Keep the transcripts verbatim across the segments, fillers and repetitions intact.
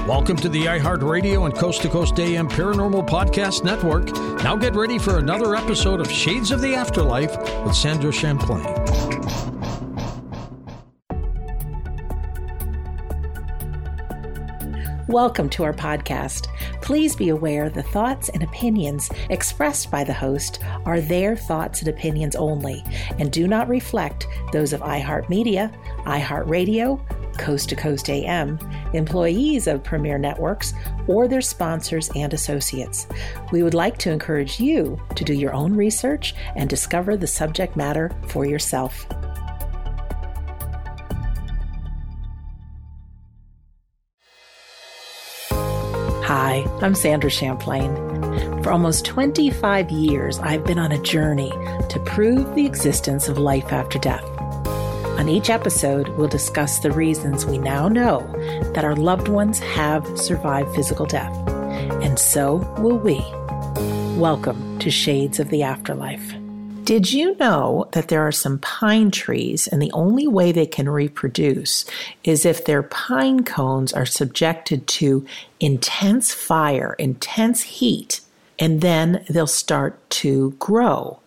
Welcome to the iHeartRadio and Coast to Coast A M Paranormal Podcast Network. Now get ready for another episode of Shades of the Afterlife with Sandra Champlain. Welcome to our podcast. Please be aware the thoughts and opinions expressed by the host are their thoughts and opinions only and do not reflect those of iHeartMedia, iHeartRadio, Coast to Coast A M, employees of Premier Networks, or their sponsors and associates. We would like to encourage you to do your own research and discover the subject matter for yourself. Hi, I'm Sandra Champlain. For almost twenty-five years, I've been on a journey to prove the existence of life after death. On each episode, we'll discuss the reasons we now know that our loved ones have survived physical death, and so will we. Welcome to Shades of the Afterlife. Did you know that there are some pine trees and the only way they can reproduce is if their pine cones are subjected to intense fire, intense heat, and then they'll start to grow?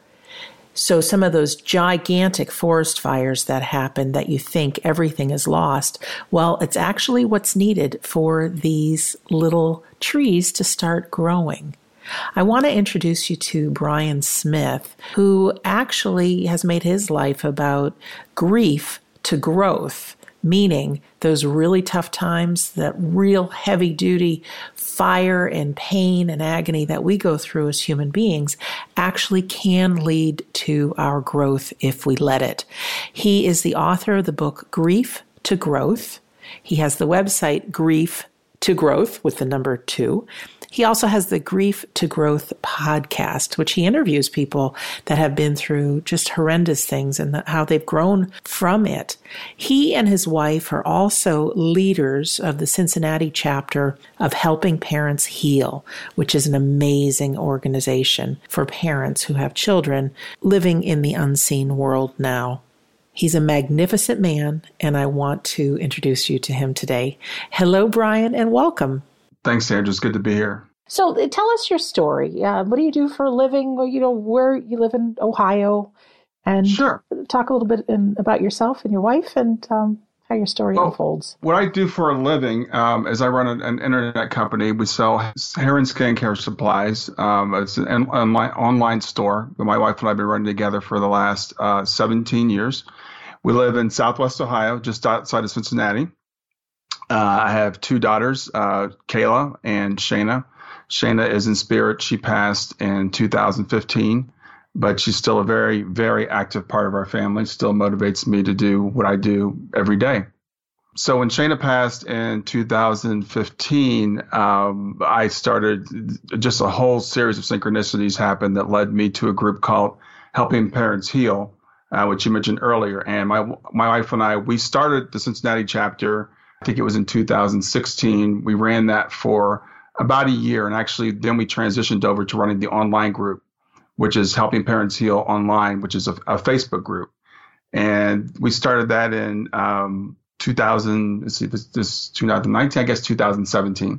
So some of those gigantic forest fires that happen that you think everything is lost, well, it's actually what's needed for these little trees to start growing. I want to introduce you to Brian Smith, who actually has made his life about grief to growth, meaning those really tough times, that real heavy-duty fire and pain and agony that we go through as human beings actually can lead to our growth if we let it. He is the author of the book Grief to Growth. He has the website Grief to Growth with the number two. He also has the Grief to Growth podcast, which he interviews people that have been through just horrendous things and the, how they've grown from it. He and his wife are also leaders of the Cincinnati chapter of Helping Parents Heal, which is an amazing organization for parents who have children living in the unseen world now. He's a magnificent man, and I want to introduce you to him today. Hello, Brian, and welcome. Thanks, Sandra. It's good to be here. So tell us your story. Uh, what do you do for a living? Well, you know, where you live in Ohio, and sure. Talk a little bit in, about yourself and your wife and um, how your story well, unfolds. What I do for a living um, is I run an, an internet company. We sell hair and skincare supplies. Um, it's an online, online store that my wife and I have been running together for the last uh, seventeen years. We live in Southwest Ohio, just outside of Cincinnati. Uh, I have two daughters, uh, Kayla and Shayna. Shayna is in spirit. She passed in two thousand fifteen, but she's still a very, very active part of our family, still motivates me to do what I do every day. So when Shayna passed in two thousand fifteen, um, I started just a whole series of synchronicities happened that led me to a group called Helping Parents Heal, uh, which you mentioned earlier. And my my wife and I, we started the Cincinnati chapter, I think it was in two thousand sixteen. We ran that for about a year. And actually, then we transitioned over to running the online group, which is Helping Parents Heal Online, which is a, a Facebook group. And we started that in um, two thousand, let's see, this, this twenty nineteen, I guess two thousand seventeen.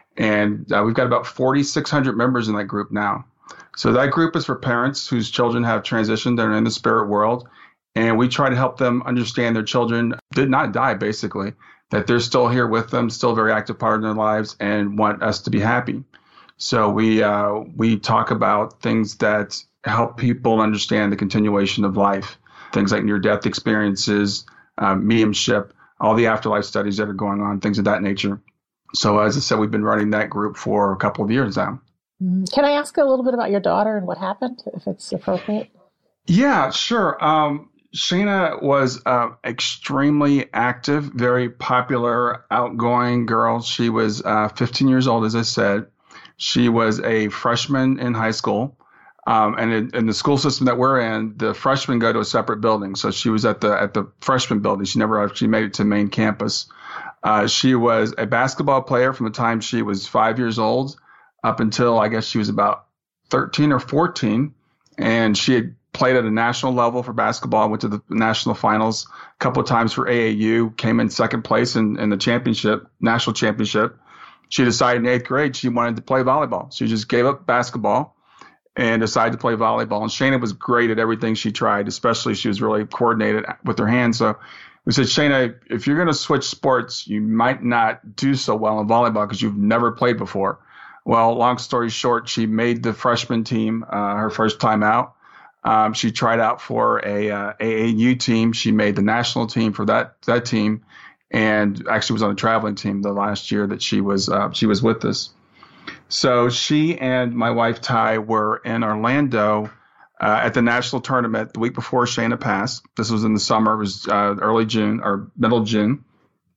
And uh, we've got about forty-six hundred members in that group now. So that group is for parents whose children have transitioned, they're in the spirit world. And we try to help them understand their children did not die, basically, that they're still here with them, still a very active part of their lives, and want us to be happy. So we uh, we talk about things that help people understand the continuation of life, things like near-death experiences, um, mediumship, all the afterlife studies that are going on, things of that nature. So as I said, we've been running that group for a couple of years now. Can I ask a little bit about your daughter and what happened, if it's appropriate? Yeah, sure. Um, Shayna was uh, extremely active, very popular, outgoing girl. She was uh, fifteen years old, as I said. She was a freshman in high school. Um, and in, in the school system that we're in, the freshmen go to a separate building. So she was at the at the freshman building. She never actually made it to main campus. Uh, she was a basketball player from the time she was five years old up until I guess she was about thirteen or fourteen. And she had played at a national level for basketball, went to the national finals a couple of times for A A U, came in second place in, in the championship, national championship. she decided in eighth grade she wanted to play volleyball. She just gave up basketball and decided to play volleyball. And Shayna was great at everything she tried, especially she was really coordinated with her hands. So we said, Shayna, if you're going to switch sports, you might not do so well in volleyball because you've never played before. Well, long story short, she made the freshman team uh, her first time out. Um, she tried out for a uh, A A U team. She made the national team for that that team, and actually was on a traveling team the last year that she was uh, she was with us. So she and my wife Ty were in Orlando uh, at the national tournament the week before Shayna passed. This was in the summer. It was uh, early June or middle June.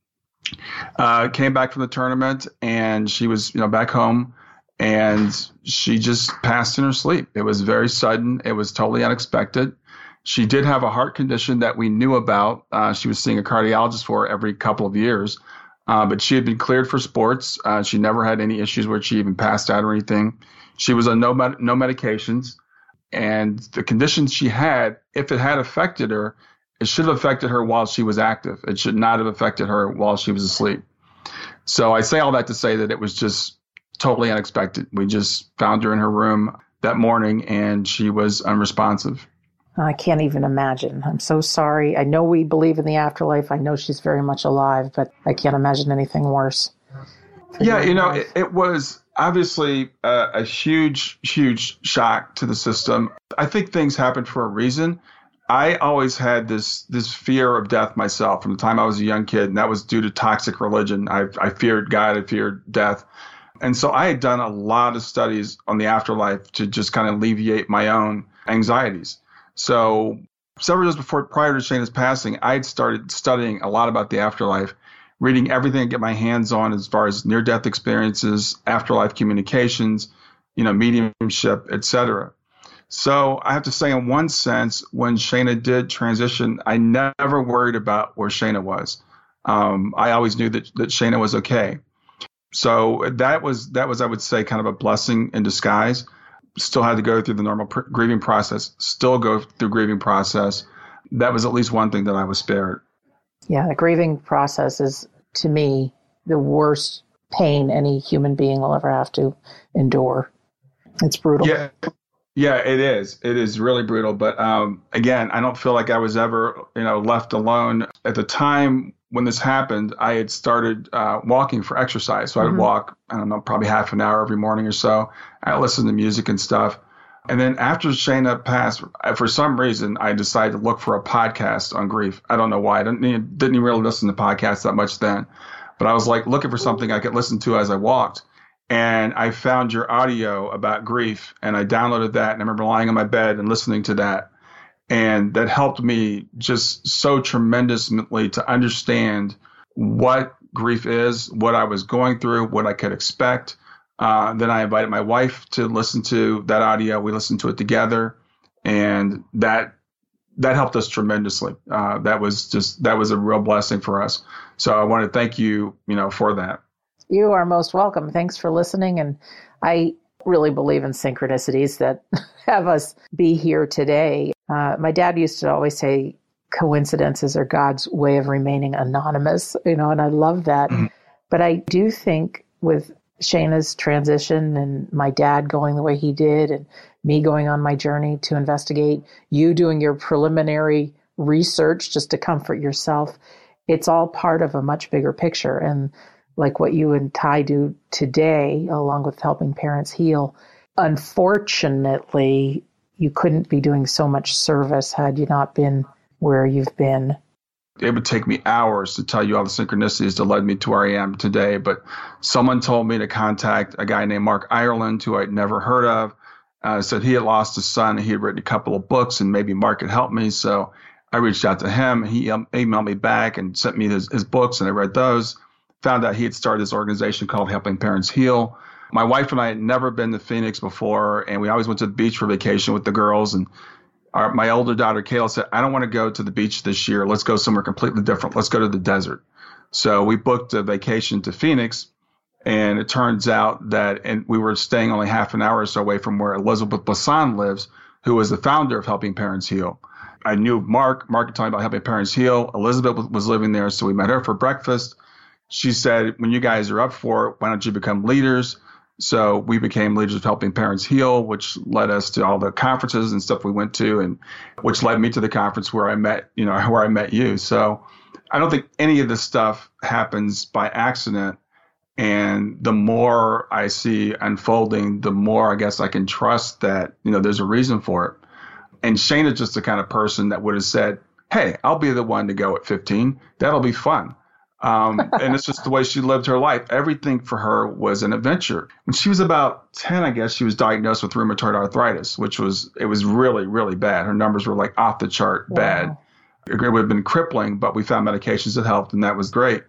Uh, came back from the tournament, and she was you know back home. And she just passed in her sleep. It was very sudden. It was totally unexpected. She did have a heart condition that we knew about. Uh, she was seeing a cardiologist for every couple of years. Uh, but she had been cleared for sports. Uh, she never had any issues where she even passed out or anything. She was on no, med- no medications. And the condition she had, if it had affected her, it should have affected her while she was active. It should not have affected her while she was asleep. So I say all that to say that it was just totally unexpected. We just found her in her room that morning, and she was unresponsive. I can't even imagine. I'm so sorry. I know we believe in the afterlife. I know she's very much alive, but I can't imagine anything worse. Yeah, you know, it, it was obviously a, a huge, huge shock to the system. I think things happen for a reason. I always had this this fear of death myself from the time I was a young kid, and that was due to toxic religion. I, I feared God. I feared death. And so I had done a lot of studies on the afterlife to just kind of alleviate my own anxieties. So several years before, prior to Shayna's passing, I had started studying a lot about the afterlife, reading everything I get my hands on as far as near-death experiences, afterlife communications, you know, mediumship, et cetera. So I have to say, in one sense, when Shayna did transition, I never worried about where Shayna was. Um, I always knew that, that Shayna was okay. So that was, that was, I would say, kind of a blessing in disguise. Still had to go through the normal pr- grieving process, still go through grieving process. That was at least one thing that I was spared. Yeah, the grieving process is, to me, the worst pain any human being will ever have to endure. It's brutal. Yeah, yeah, it is. It is really brutal. But um, again, I don't feel like I was ever, you know, left alone. At the time when this happened, I had started uh, walking for exercise. So mm-hmm. I would walk, I don't know, probably half an hour every morning or so. I listened to music and stuff. And then after Shayna passed, for some reason, I decided to look for a podcast on grief. I don't know why. I didn't, didn't really listen to podcasts that much then. But I was like looking for something I could listen to as I walked. And I found your audio about grief, and I downloaded that. And I remember lying on my bed and listening to that. And that helped me just so tremendously to understand what grief is, what I was going through, what I could expect. Uh, then I invited my wife to listen to that audio. We listened to it together, and that that helped us tremendously. Uh, that was just that was a real blessing for us. So I want to thank you, you know, for that. You are most welcome. Thanks for listening. And I really believe in synchronicities that have us be here today. Uh, my dad used to always say coincidences are God's way of remaining anonymous, you know, and I love that. Mm-hmm. But I do think with Shayna's transition and my dad going the way he did and me going on my journey to investigate, you doing your preliminary research just to comfort yourself, it's all part of a much bigger picture. And like what you and Ty do today, along with helping parents heal, unfortunately, you couldn't be doing so much service had you not been where you've been. It would take me hours to tell you all the synchronicities that led me to where I am today. But someone told me to contact a guy named Mark Ireland, who I'd never heard of. Uh, said he had lost his son. He had written a couple of books, and maybe Mark could help me. So I reached out to him. He um, emailed me back and sent me his, his books, and I read those. Found out he had started this organization called Helping Parents Heal. My wife and I had never been to Phoenix before, and we always went to the beach for vacation with the girls. And our, my older daughter, Kayla, said, I don't want to go to the beach this year. Let's go somewhere completely different. Let's go to the desert. So we booked a vacation to Phoenix, and it turns out that and we were staying only half an hour or so away from where Elizabeth Bassan lives, who was the founder of Helping Parents Heal. I knew Mark. Mark had told me about Helping Parents Heal. Elizabeth was living there, so we met her for breakfast. she said, when you guys are up for it, why don't you become leaders? So we became leaders of Helping Parents Heal, which led us to all the conferences and stuff we went to, and which led me to the conference where I met, you know, where I met you. So I don't think any of this stuff happens by accident. And the more I see unfolding, the more I guess I can trust that, you know, there's a reason for it. And Shayna's just the kind of person that would have said, hey, I'll be the one to go at fifteen. That'll be fun. Um, and it's just the way she lived her life. Everything for her was an adventure. When she was about ten, I guess, she was diagnosed with rheumatoid arthritis, which was, it was really, really bad. Her numbers were like off the chart bad. Wow. It would have been crippling, but we found medications that helped, and that was great.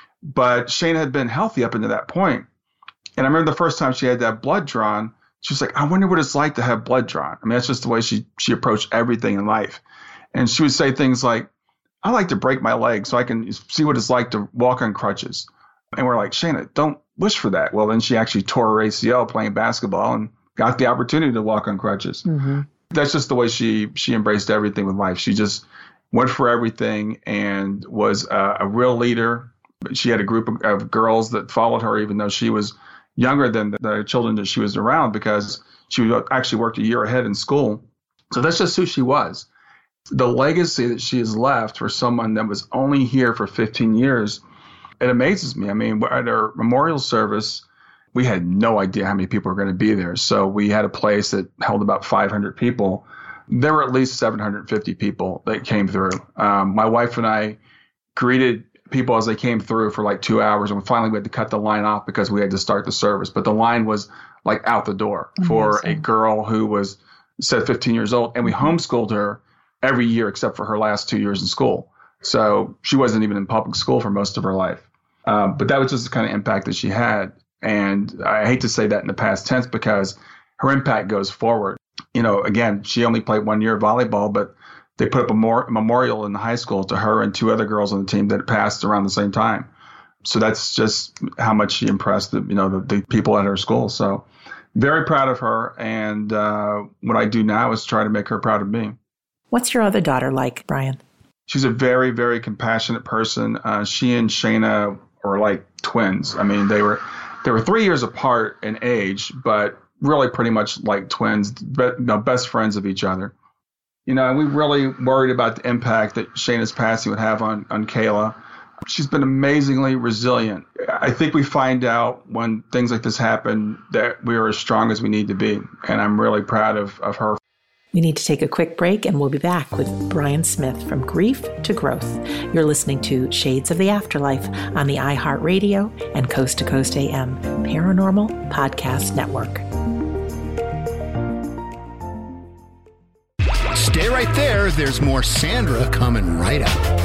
But Shayna had been healthy up until that point. And I remember the first time she had that blood drawn, she was like, I wonder what it's like to have blood drawn. I mean, that's just the way she, she approached everything in life. And she would say things like, I like to break my leg so I can see what it's like to walk on crutches. And we're like, Shayna, don't wish for that. Well, then she actually tore her A C L playing basketball and got the opportunity to walk on crutches. Mm-hmm. That's just the way she she embraced everything with life. She just went for everything and was a, a real leader. She had a group of, of girls that followed her, even though she was younger than the, the children that she was around, because she actually worked a year ahead in school. So that's just who she was. The legacy that she has left for someone that was only here for fifteen years, it amazes me. I mean, at our memorial service, we had no idea how many people were going to be there. So we had a place that held about five hundred people. There were at least seven hundred fifty people that came through. Um, my wife and I greeted people as they came through for like two hours. And finally, we had to cut the line off because we had to start the service. But the line was like out the door for Amazing. A girl who was, said fifteen years old. And we homeschooled her every year except for her last two years in school. So she wasn't even in public school for most of her life. Um, but that was just the kind of impact that she had. And I hate to say that in the past tense because her impact goes forward. You know, again, she only played one year of volleyball, but they put up a more, memorial in the high school to her and two other girls on the team that passed around the same time. So that's just how much she impressed the, you know, the, the people at her school. So very proud of her. And uh, what I do now is try to make her proud of me. What's your other daughter like, Brian? She's a very, very compassionate person. Uh, she and Shayna are like twins. I mean, they were they were three years apart in age, but really pretty much like twins, but, you know, best friends of each other. You know, and we really worried about the impact that Shayna's passing would have on, on Kayla. She's been amazingly resilient. I think we find out when things like this happen that we are as strong as we need to be. And I'm really proud of, of her. We need to take a quick break, and we'll be back with Brian Smith from Grief to Growth. You're listening to Shades of the Afterlife on the iHeartRadio and Coast to Coast A M Paranormal Podcast Network. Stay right there. There's more Sandra coming right up.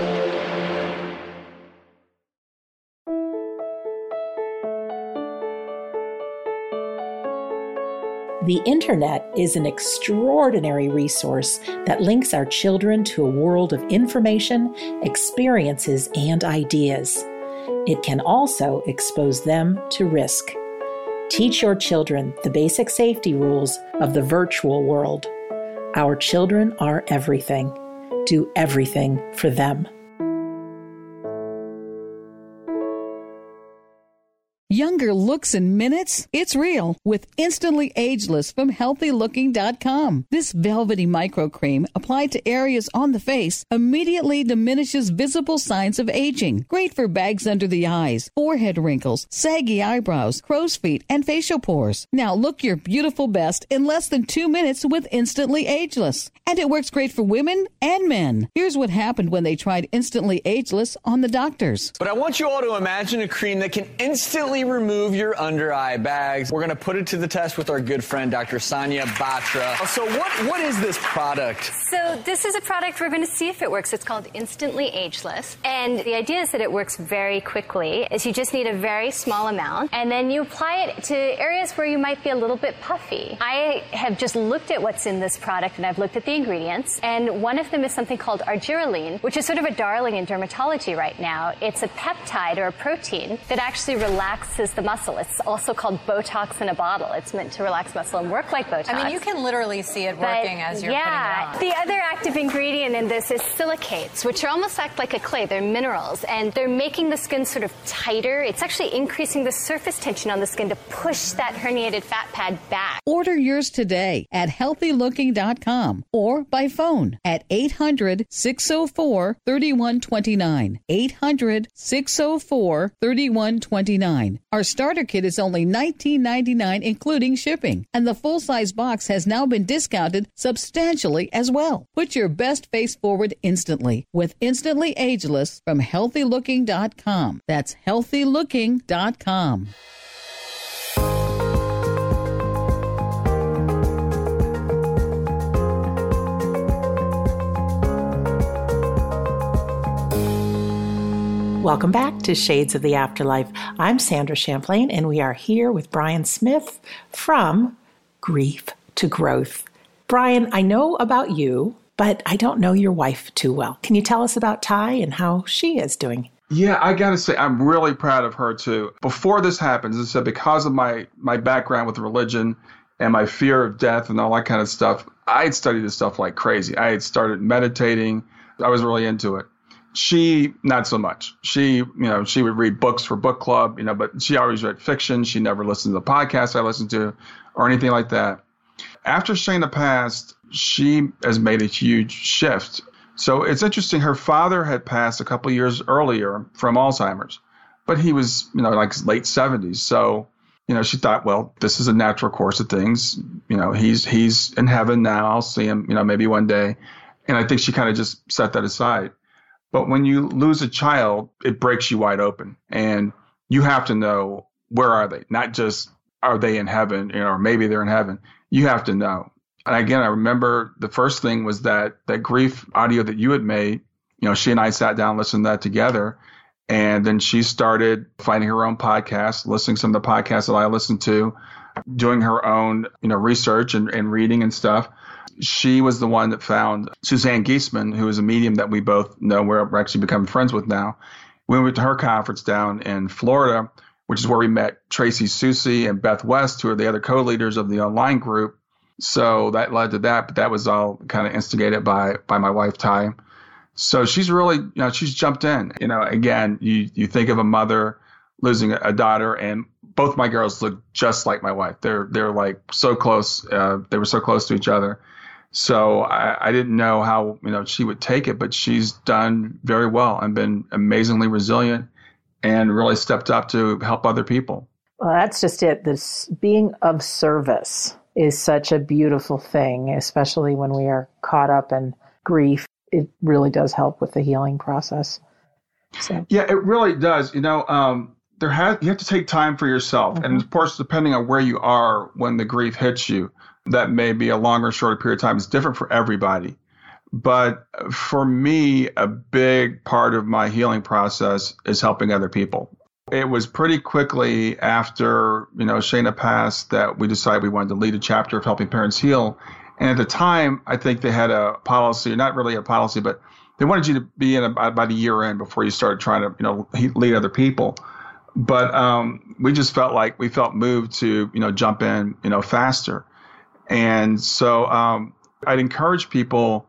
The internet is an extraordinary resource that links our children to a world of information, experiences, and ideas. It can also expose them to risk. Teach your children the basic safety rules of the virtual world. Our children are everything. Do everything for them. Younger looks in minutes? It's real with Instantly Ageless from healthy looking dot com. This velvety micro cream applied to areas on the face immediately diminishes visible signs of aging. Great for bags under the eyes, forehead wrinkles, saggy eyebrows, crow's feet, and facial pores. Now look your beautiful best in less than two minutes with Instantly Ageless. And it works great for women and men. Here's what happened when they tried Instantly Ageless on the doctors. But I want you all to imagine a cream that can instantly remove your under eye bags. We're going to put it to the test with our good friend, Doctor Sanya Batra. So what, what is this product? So this is a product we're going to see if it works. It's called Instantly Ageless. And the idea is that it works very quickly. Is you just need a very small amount, and then you apply it to areas where you might be a little bit puffy. I have just looked at what's in this product, and I've looked at the ingredients, and one of them is something called argireline, which is sort of a darling in dermatology right now. It's a peptide or a protein that actually relaxes relaxes the muscle. It's also called Botox in a bottle. It's meant to relax muscle and work like Botox. I mean, you can literally see it working but, as you're yeah, putting it on. The other active ingredient in this is silicates, which are almost act like a clay. They're minerals, and they're making the skin sort of tighter. It's actually increasing the surface tension on the skin to push that herniated fat pad back. Order yours today at healthy looking dot com or by phone at eight hundred, six oh four, three one two nine. eight hundred, six oh four, three one two nine. Our starter kit is only nineteen ninety-nine, including shipping, and the full-size box has now been discounted substantially as well. Put your best face forward instantly with Instantly Ageless from healthy looking dot com. That's healthy looking dot com. Welcome back to Shades of the Afterlife. I'm Sandra Champlain, and we are here with Brian Smith from Grief to Growth. Brian, I know about you, but I don't know your wife too well. Can you tell us about Ty and how she is doing? Yeah, I got to say, I'm really proud of her, too. Before this happens, as I said, because of my, my background with religion and my fear of death and all that kind of stuff, I had studied this stuff like crazy. I had started meditating. I was really into it. She, not so much. She, you know, she would read books for book club, you know, but she always read fiction. She never listened to the podcasts I listened to or anything like that. After Shana passed, she has made a huge shift. So it's interesting. Her father had passed a couple of years earlier from Alzheimer's, but he was, you know, like late seventies. So, you know, she thought, well, this is a natural course of things. You know, he's, he's in heaven now. I'll see him, you know, maybe one day. And I think she kind of just set that aside. But when you lose a child, it breaks you wide open, and you have to know, where are they? Not just, are they in heaven, you know, or maybe they're in heaven. You have to know. And again, I remember the first thing was that that grief audio that you had made. You know, she and I sat down, listened to that together, and then she started finding her own podcast, listening to some of the podcasts that I listened to, doing her own, you know, research and, and reading and stuff. She was the one that found Suzanne Giesemann, who is a medium that we both know. We're actually becoming friends with now. We went to her conference down in Florida, which is where we met Tracy Susie and Beth West, who are the other co-leaders of the online group. So that led to that, but that was all kind of instigated by by my wife, Ty. So she's really, you know, she's jumped in. You know, again, you, you think of a mother losing a daughter, and both my girls look just like my wife. They're they're like so close. Uh, they were so close to each other. So I, I didn't know how, you know, she would take it, but she's done very well and been amazingly resilient and really stepped up to help other people. Well, that's just it. This being of service is such a beautiful thing, especially when we are caught up in grief. It really does help with the healing process. So. Yeah, it really does. You know, um, there has you have to take time for yourself. Mm-hmm. And of course, depending on where you are when the grief hits you, that may be a longer or shorter period of time. It's different for everybody. But for me, a big part of my healing process is helping other people. It was pretty quickly after, you know, Shana passed that we decided we wanted to lead a chapter of Helping Parents Heal. And at the time, I think they had a policy, not really a policy, but they wanted you to be in about, about a year in before you started trying to, you know, lead other people. But um, we just felt like we felt moved to, you know, jump in, you know, faster. And so um, I'd encourage people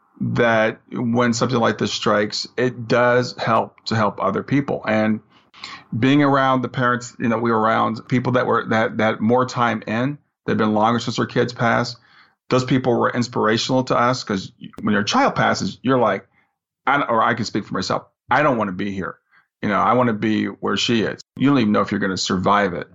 that when something like this strikes, it does help to help other people. And being around the parents, you know, we were around people that were that that more time in, they've been longer since their kids passed. Those people were inspirational to us because when your child passes, you're like, I, or I can speak for myself, I don't want to be here. You know, I want to be where she is. You don't even know if you're going to survive it.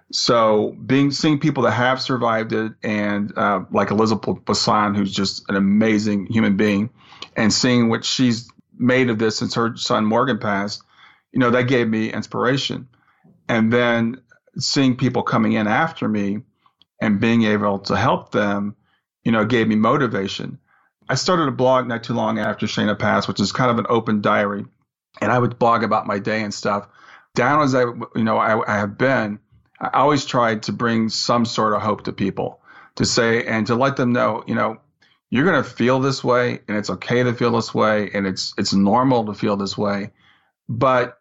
So being seeing people that have survived it, and uh, like Elizabeth Bassan, who's just an amazing human being, and seeing what she's made of this since her son Morgan passed, you know, that gave me inspiration. And then seeing people coming in after me and being able to help them, you know, gave me motivation. I started a blog not too long after Shana passed, which is kind of an open diary, and I would blog about my day and stuff. Down as I, you know, I, I have been, I always tried to bring some sort of hope to people, to say and to let them know, you know, you're going to feel this way, and it's okay to feel this way, and it's it's normal to feel this way. But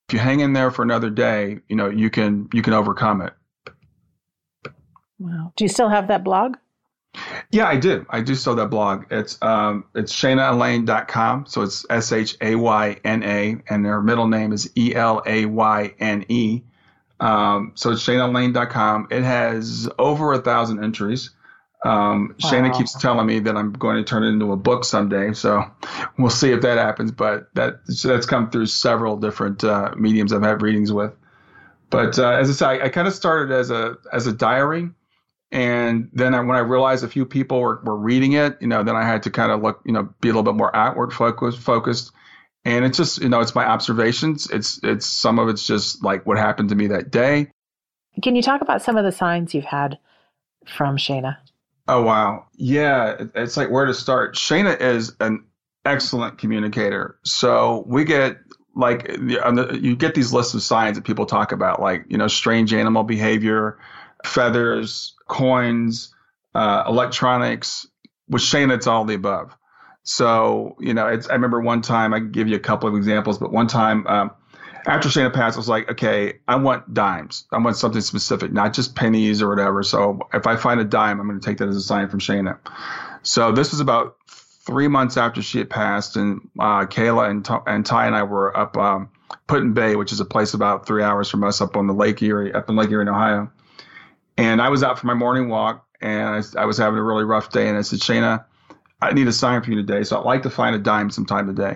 if you hang in there for another day, you know, you can you can overcome it. Wow. Do you still have that blog? Yeah, I do. I do still that blog. It's um it's shayna elaine dot com. So it's S H A Y N A, and her middle name is E L A Y N E. Um, so it's shayna elaine dot com. It has over a thousand entries. Um, wow. Shayna keeps telling me that I'm going to turn it into a book someday. So we'll see if that happens. But that that's come through several different uh, mediums I've had readings with. But uh, as I say, I, I kind of started as a as a diary. And then I, when I realized a few people were, were reading it, you know, then I had to kind of look, you know, be a little bit more outward focused, focused. And it's just, you know, it's my observations. It's, it's some of it's just like what happened to me that day. Can you talk about some of the signs you've had from Shayna? Oh, wow. Yeah. It, it's like where to start. Shayna is an excellent communicator. So we get like, the, you get these lists of signs that people talk about, like, you know, strange animal behavior, feathers, coins, uh, electronics. With Shayna, it's all the above. So, you know, it's, I remember one time, I can give you a couple of examples, but one time um, after Shayna passed, I was like, okay, I want dimes. I want something specific, not just pennies or whatever. So if I find a dime, I'm going to take that as a sign from Shayna. So this was about three months after she had passed, and uh, Kayla and, T- and Ty and I were up um, Put-in Bay, which is a place about three hours from us up on the Lake Erie, up in Lake Erie in Ohio. And I was out for my morning walk, and I, I was having a really rough day. And I said, Shayna, I need a sign for you today. So I'd like to find a dime sometime today.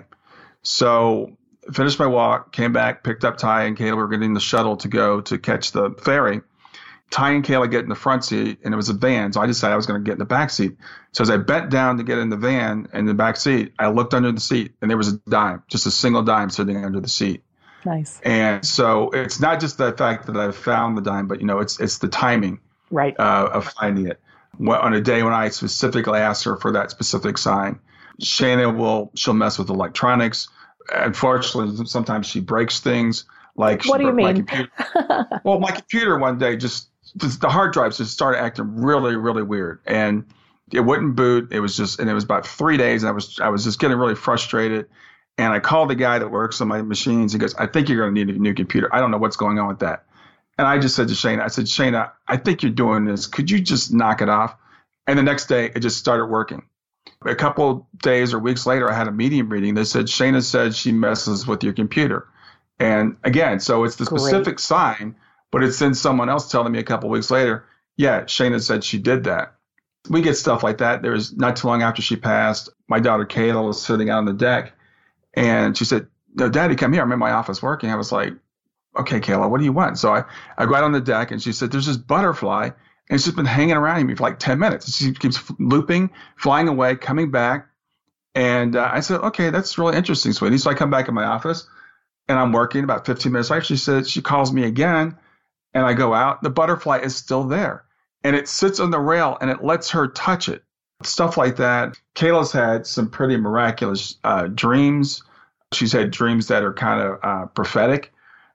So finished my walk, came back, picked up Ty and Kayla. We were getting the shuttle to go to catch the ferry. Ty and Kayla get in the front seat, and it was a van. So I decided I was going to get in the back seat. So as I bent down to get in the van in the back seat, I looked under the seat, and there was a dime, just a single dime sitting under the seat. Nice. And so it's not just the fact that I found the dime, but, you know, it's it's the timing right. uh, of finding it. On a day when I specifically asked her for that specific sign. Shayna will, she'll mess with electronics. Unfortunately, sometimes she breaks things. Like what do you mean? My computer. Well, my computer one day just, just, the hard drives just started acting really, really weird. And it wouldn't boot. It was just, and it was about three days. And I was, I was just getting really frustrated. And I called the guy that works on my machines. He goes, I think you're going to need a new computer. I don't know what's going on with that. And I just said to Shayna, I said, Shayna, I think you're doing this. Could you just knock it off? And the next day, it just started working. A couple of days or weeks later, I had a medium reading. They said, Shayna said she messes with your computer. And again, so it's the specific Great. sign, but it's then someone else telling me a couple of weeks later, yeah, Shayna said she did that. We get stuff like that. There was not too long after she passed, my daughter Kayla was sitting out on the deck. And she said, no, Daddy, come here. I'm in my office working. I was like, okay, Kayla, what do you want? So I, I go out on the deck, and she said, there's this butterfly, and it's just been hanging around me for like ten minutes. She keeps looping, flying away, coming back. And uh, I said, okay, that's really interesting, sweetie. So I come back in my office, and I'm working. About fifteen minutes later, she said, she calls me again, and I go out. The butterfly is still there, and it sits on the rail, and it lets her touch it. Stuff like that. Kayla's had some pretty miraculous uh, dreams. She's had dreams that are kind of uh, prophetic.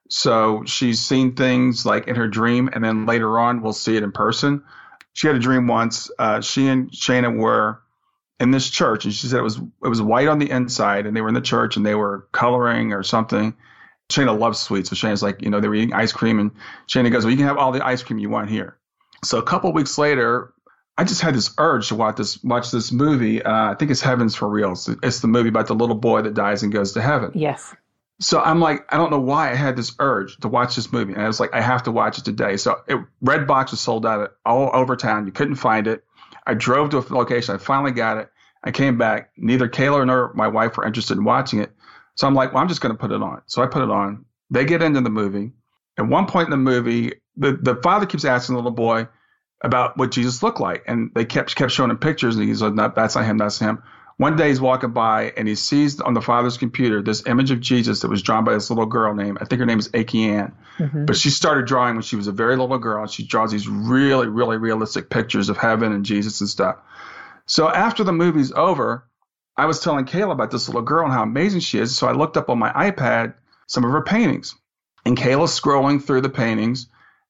So she's seen things like in her dream, and then later on we'll see it in person. She had a dream once. Uh, she and Shayna were in this church, and she said it was it was white on the inside, and they were in the church, and they were coloring or something. Shayna loves sweets, so Shayna's like, you know, they were eating ice cream, and Shayna goes, well, you can have all the ice cream you want here. So a couple of weeks later, I just had this urge to watch this watch this movie. Uh, I think it's Heaven's for Real. It's, it's the movie about the little boy that dies and goes to heaven. Yes. So I'm like, I don't know why I had this urge to watch this movie. And I was like, I have to watch it today. So it, Redbox was sold out all over town. You couldn't find it. I drove to a location. I finally got it. I came back. Neither Kayla nor my wife were interested in watching it. So I'm like, well, I'm just going to put it on. So I put it on. They get into the movie. At one point in the movie, the, the father keeps asking the little boy about what Jesus looked like. And they kept kept showing him pictures. And he's like, no, that's not him. That's him. One day he's walking by, and he sees on the father's computer this image of Jesus that was drawn by this little girl named, I think her name is Aki Ann. Mm-hmm. But she started drawing when she was a very little girl. And she draws these really, really realistic pictures of heaven and Jesus and stuff. So after the movie's over, I was telling Kayla about this little girl and how amazing she is. So I looked up on my iPad some of her paintings. And Kayla's scrolling through the paintings.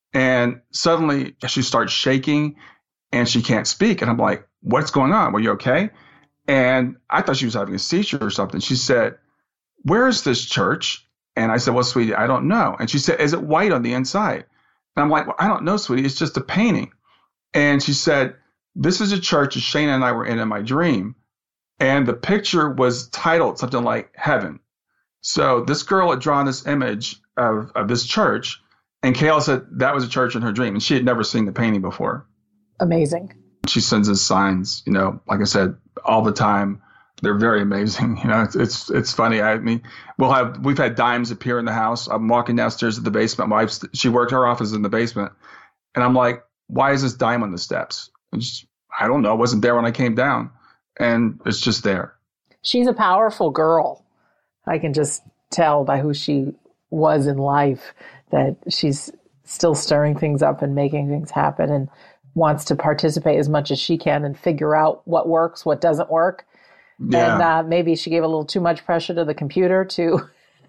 And suddenly she starts shaking, and she can't speak. And I'm like, what's going on? Were you okay? And I thought she was having a seizure or something. She said, where is this church? And I said, well, sweetie, I don't know. And she said, is it white on the inside? And I'm like, well, I don't know, sweetie. It's just a painting. And she said, this is a church that Shana and I were in in my dream. And the picture was titled something like Heaven. So this girl had drawn this image of, of this church. And Kayla said that was a church in her dream. And she had never seen the painting before. Amazing. She sends us signs, you know, like I said, all the time. They're very amazing. You know, it's, it's, it's funny. I mean, we'll have, we've had dimes appear in the house. I'm walking downstairs to the basement. My wife, she worked, her office in the basement. And I'm like, why is this dime on the steps? Just, I don't know. It wasn't there when I came down. And it's just there. She's a powerful girl. I can just tell by who she was in life that she's still stirring things up and making things happen and wants to participate as much as she can and figure out what works, what doesn't work. Yeah. And uh, maybe she gave a little too much pressure to the computer to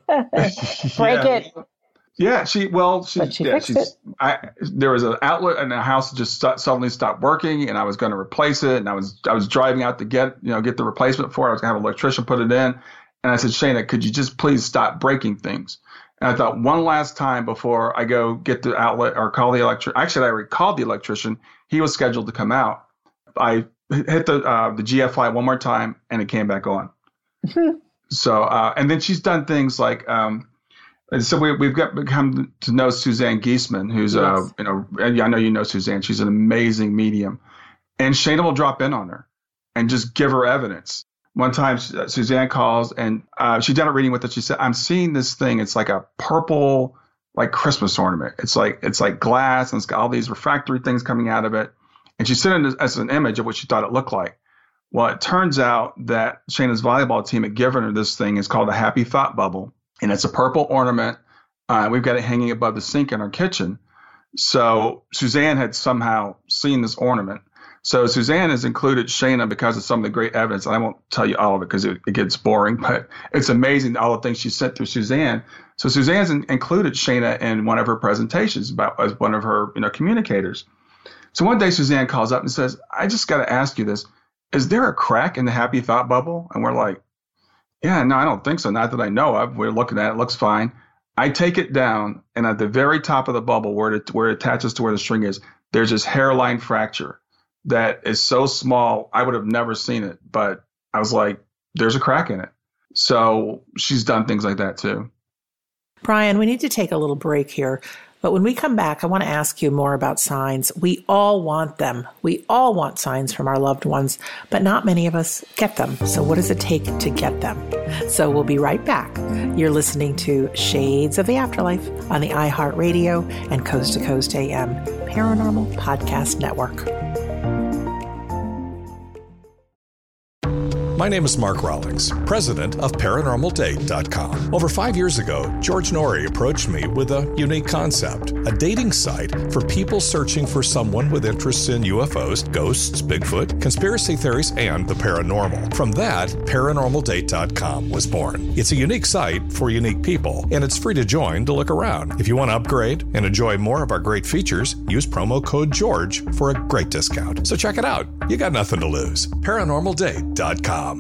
break yeah. it. Yeah, she, well, she, But she yeah, fixed she's, it. I, there was an outlet in the house that just st- suddenly stopped working, and I was going to replace it. And I was, I was driving out to get, you know, get the replacement for it. I was going to have an electrician put it in. And I said, Shana, could you just please stop breaking things? And I thought one last time before I go get the outlet or call the electrician. Actually, I already called the electrician. He was scheduled to come out. I hit the uh, the G F I one more time, and it came back on. So, uh, and then she's done things like, um, so we, we've got become to know Suzanne Giesman, who's, yes. uh, you know, I know you know Suzanne. She's an amazing medium. And Shana will drop in on her and just give her evidence. One time, Suzanne calls, and uh, she did a reading with it. She said, I'm seeing this thing. It's like a purple, like Christmas ornament. It's like it's like glass, and it's got all these refractory things coming out of it. And she sent it as an image of what she thought it looked like. Well, it turns out that Shana's volleyball team had given her this thing. It's called a Happy Thought Bubble. And it's a purple ornament. Uh, we've got it hanging above the sink in our kitchen. So Suzanne had somehow seen this ornament. So Suzanne has included Shana because of some of the great evidence. And I won't tell you all of it because it, it gets boring, but it's amazing all the things she sent through Suzanne. So Suzanne's in, included Shana in one of her presentations about as one of her, you know, communicators. So one day Suzanne calls up and says, I just got to ask you this. Is there a crack in the Happy Thought Bubble? And we're like, yeah, no, I don't think so. Not that I know of. We're looking at it. It looks fine. I take it down, and at the very top of the bubble where it, where it attaches to where the string is, there's this hairline fracture that is so small, I would have never seen it. But I was like, there's a crack in it. So she's done things like that too. Brian, we need to take a little break here. But when we come back, I want to ask you more about signs. We all want them. We all want signs from our loved ones, but not many of us get them. So what does it take to get them? So we'll be right back. You're listening to Shades of the Afterlife on the iHeartRadio and Coast to Coast A M Paranormal Podcast Network. My name is Mark Rawlings, president of Paranormal Date dot com. Over five years ago, George Norrie approached me with a unique concept, a dating site for people searching for someone with interests in U F Os, ghosts, Bigfoot, conspiracy theories, and the paranormal. From that, Paranormal Date dot com was born. It's a unique site for unique people, and it's free to join to look around. If you want to upgrade and enjoy more of our great features, use promo code GEORGE for a great discount. So check it out. You got nothing to lose. Paranormal Date dot com.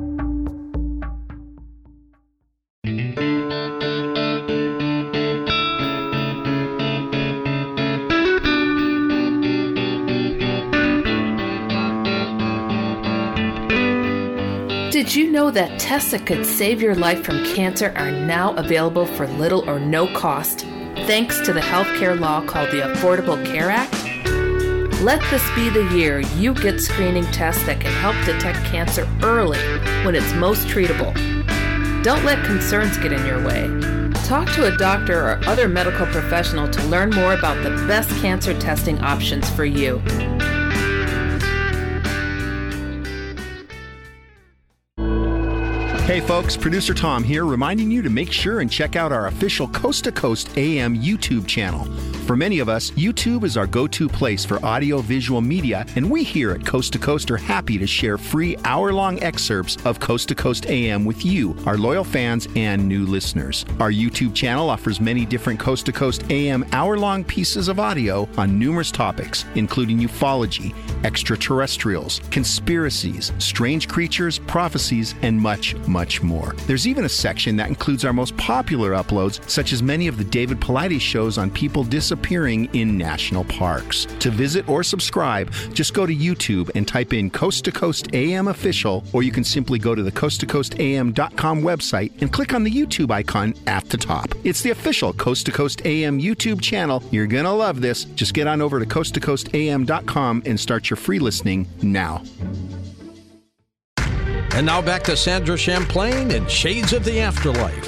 Did you know that tests that could save your life from cancer are now available for little or no cost, thanks to the healthcare law called the Affordable Care Act? Let this be the year you get screening tests that can help detect cancer early when it's most treatable. Don't let concerns get in your way. Talk to a doctor or other medical professional to learn more about the best cancer testing options for you. Hey folks, Producer Tom here, reminding you to make sure and check out our official Coast to Coast A M YouTube channel. For many of us, YouTube is our go-to place for audio-visual media, and we here at Coast to Coast are happy to share free hour-long excerpts of Coast to Coast A M with you, our loyal fans and new listeners. Our YouTube channel offers many different Coast to Coast A M hour-long pieces of audio on numerous topics, including ufology, extraterrestrials, conspiracies, strange creatures, prophecies, and much more. much more. There's even a section that includes our most popular uploads, such as many of the David Paulides shows on people disappearing in national parks. To visit or subscribe, just go to YouTube and type in Coast to Coast A M Official, or you can simply go to the coast to coast a m dot com website and click on the YouTube icon at the top. It's the official Coast to Coast A M YouTube channel. You're going to love this. Just get on over to coast to coast a m dot com and start your free listening now. And now back to Sandra Champlain and Shades of the Afterlife.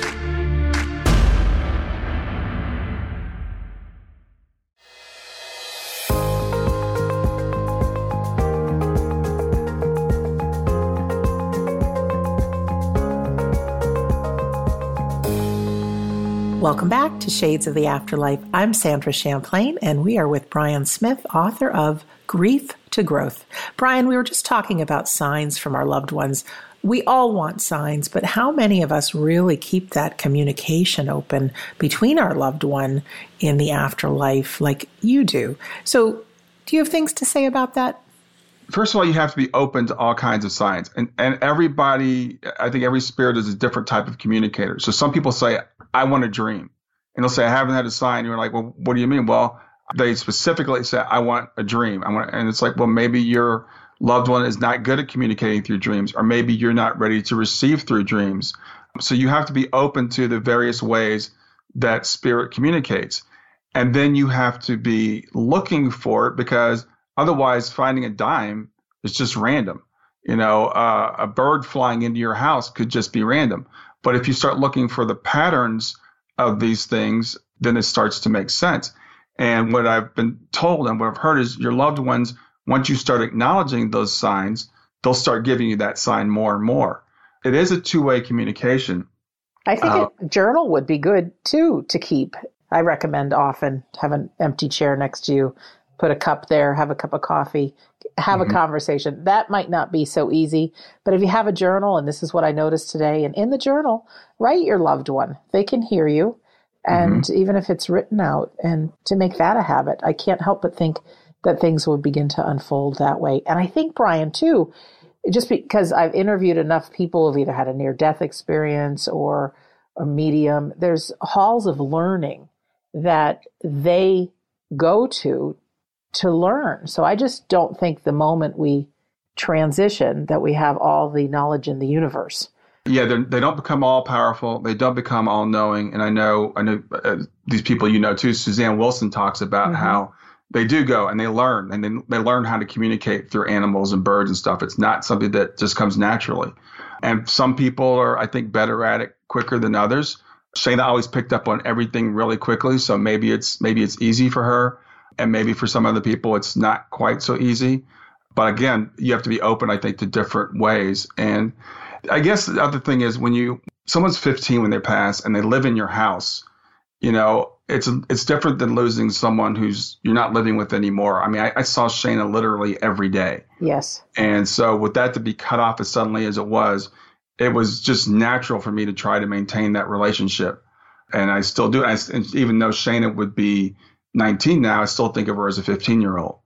Welcome back to Shades of the Afterlife. I'm Sandra Champlain, and we are with Brian Smith, author of Grief to Growth. Brian, we were just talking about signs from our loved ones. We all want signs, but how many of us really keep that communication open between our loved one in the afterlife like you do? So do you have things to say about that? First of all, you have to be open to all kinds of signs. And and everybody, I think every spirit is a different type of communicator. So some people say, I want a dream. And they'll say, I haven't had a sign. And you're like, well, what do you mean? Well, they specifically say, I want a dream. I want, and it's like, well, maybe your loved one is not good at communicating through dreams, or maybe you're not ready to receive through dreams. So you have to be open to the various ways that spirit communicates. And then you have to be looking for it, because otherwise finding a dime is just random. You know, uh, a bird flying into your house could just be random. But if you start looking for the patterns of these things, then it starts to make sense. And what I've been told and what I've heard is your loved ones, once you start acknowledging those signs, they'll start giving you that sign more and more. It is a two-way communication. I think Uh, a journal would be good, too, to keep. I recommend often have an empty chair next to you, put a cup there, have a cup of coffee, have Mhm. a conversation. That might not be so easy, but if you have a journal, and this is what I noticed today, and in the journal, write your loved one. They can hear you, and Mhm. even if it's written out, and to make that a habit, I can't help but think that things will begin to unfold that way. And I think, Brian, too, just because I've interviewed enough people who've either had a near-death experience or a medium, there's halls of learning that they go to to learn. So I just don't think the moment we transition that we have all the knowledge in the universe. Yeah, they're- they don't become all powerful. They don't become all knowing. And I know, I know uh, these people you know too. Suzanne Wilson talks about Mhm. how they do go and they learn, and they they learn how to communicate through animals and birds and stuff. It's not something that just comes naturally. And some people are, I think, better at it quicker than others. Shayna always picked up on everything really quickly, so maybe it's maybe it's easy for her, and maybe for some other people it's not quite so easy. But again, you have to be open, I think, to different ways. And I guess the other thing is when you someone's fifteen when they pass and they live in your house, you know, it's it's different than losing someone who's you're not living with anymore. I mean, I, I saw Shayna literally every day. Yes. And so with that to be cut off as suddenly as it was, it was just natural for me to try to maintain that relationship. And I still do. I, and even though Shayna would be nineteen now, I still think of her as a fifteen-year-old.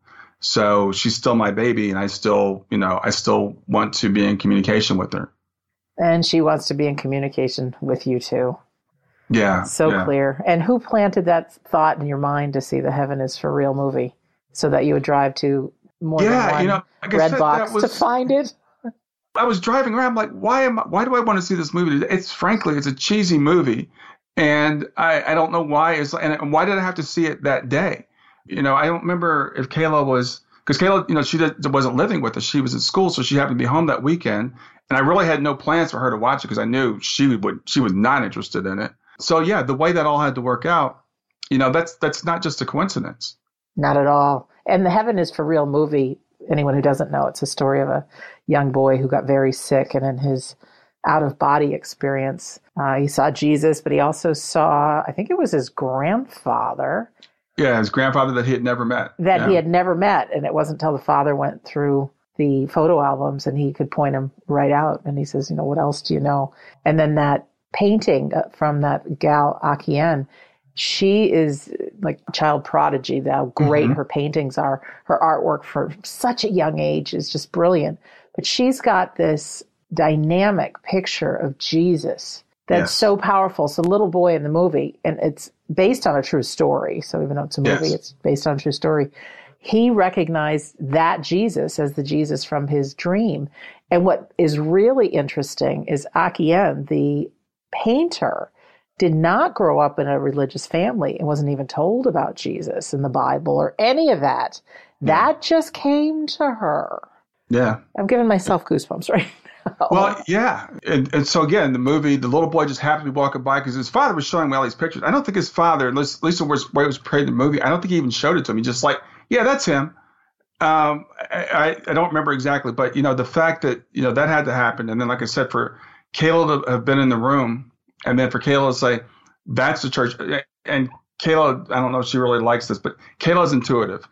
So she's still my baby, and I still, you know, I still want to be in communication with her. And she wants to be in communication with you too. Yeah. So yeah. clear. And who planted that thought in your mind to see the Heaven is for Real movie so that you would drive to more Yeah, than one you know, like I red said, box that was- to find it? I was driving around like, why am I, why do I want to see this movie? It's frankly, it's a cheesy movie. And I, I don't know why it's, and why did I have to see it that day? You know, I don't remember if Kayla was, because Kayla, you know, she did, wasn't living with us. She was at school, so she happened to be home that weekend. And I really had no plans for her to watch it because I knew she would, she was not interested in it. So yeah, the way that all had to work out, you know, that's, that's not just a coincidence. Not at all. And the Heaven is for Real movie, anyone who doesn't know, it's a story of a young boy who got very sick, and in his out-of-body experience, uh, he saw Jesus, but he also saw, I think it was his grandfather. Yeah, his grandfather that he had never met. That yeah. he had never met, and it wasn't until the father went through the photo albums and he could point him right out, and he says, you know, what else do you know? And then that painting from that gal, Akiane, she is like child prodigy, how great Mm-hmm. her paintings are. Her artwork for such a young age is just brilliant. But she's got this dynamic picture of Jesus that's yes. so powerful. So little boy in the movie, and it's based on a true story. So even though it's a movie, yes. it's based on a true story. He recognized that Jesus as the Jesus from his dream. And what is really interesting is Akien, the painter, did not grow up in a religious family and wasn't even told about Jesus and the Bible or any of that. That yeah. just came to her. Yeah. I'm giving myself goosebumps right now. Well, yeah. And, and so again, the movie, the little boy just happened to be walking by because his father was showing me all these pictures. I don't think his father, at least, at least the way it was portrayed in the movie, I don't think he even showed it to him. He just like, yeah, that's him. Um, I, I don't remember exactly, but, you know, the fact that, you know, that had to happen. And then, like I said, for Kayla to have been in the room and then for Kayla to say, that's the church. And Kayla, I don't know if she really likes this, but Kayla's intuitive.